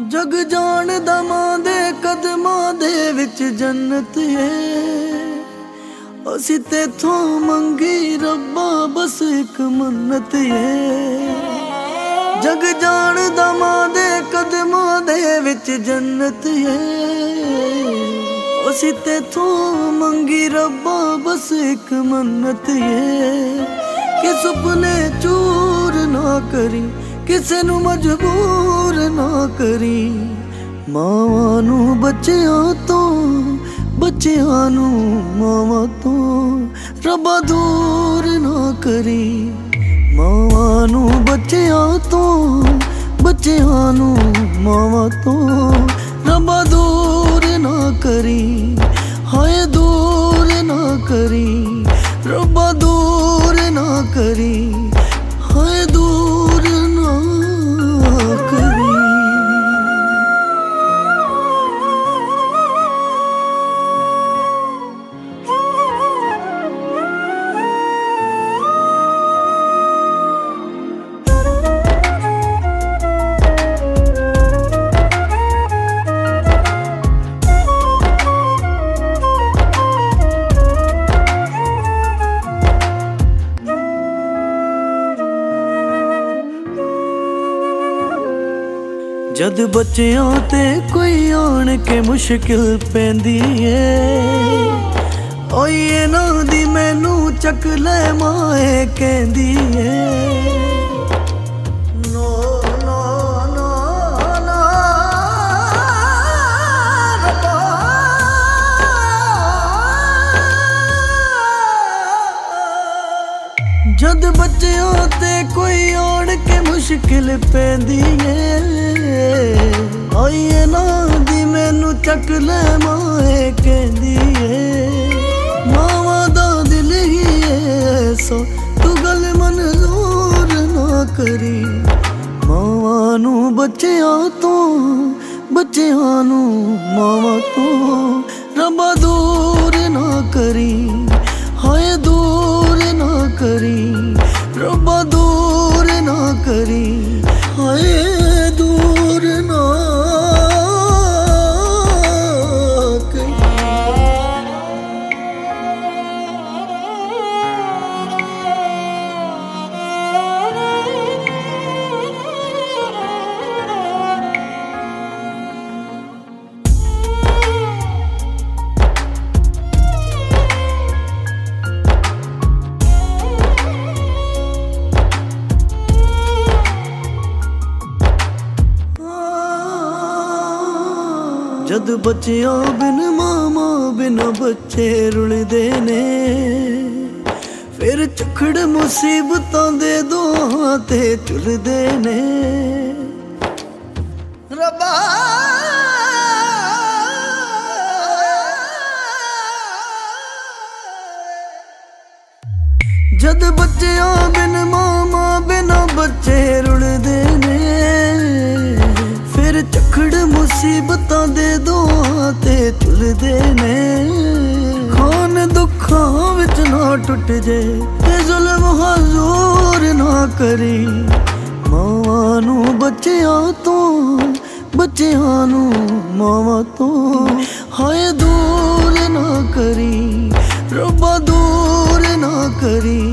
जग जाणदा मां दे कदमां दे विच जन्नत है। असी तेथों मंगी रब्बा बस एक मन्नत है। जग जाणदा मां दे कदमां दे विच जन्नत है। असी तेथों मंगी रब्बा बस एक मन्नत है कि सुपने चूर ना करी, किसे नू मजबूर ना करी। मावां नू बच्चियां तो, बच्चियां नू मावां तो रब्बा दूर ना करी। मावां नू बच्चियां तो, बच्चियां नू मावां तो रब्बा दूर ना करी। हाय दूर ना करी, रब्बा दूर ना करी। हाय दूर ना करी। जद बच्चियां ते कोई आण के मुश्किल पैंदी है। ओए इन्हां दी मैनू चक ले माए कहंदी है। नो नो नो नो रब्बा। जद बच्चियां ते कोई आण के मुश्किल पैंदी है। आइए ना दी मैनू चक ले माए कहंदी है। मावां दा दिल ही ऐसा तू गल मंजूर ना करी। मावां नू बच्चियां तो, बच्चियां नू मावां तो रब्बा दूर ना करी। हाय दूर ना करी, रब्बा दूर ना करी। हाय दूर ना करी। जद बच्चियां बिन मामा बिना बच्चे रुलदे ने। फिर चखड़ मुसीबतां दे दोहां ते झुलदे ने। रब्बा जद बच्चियां बिन मामा बिना बच्चे रुलदे ने। फिर चखड़ मुसीबतां दे दोहां ते झुलदे ने। खान दुखां विच ना टुट जे ते जुल्म हजूर ना करी। मावां नू बच्चियां तो, बच्चियां नू मावां तो हाय दूर ना करी। रब्बा दूर ना करी।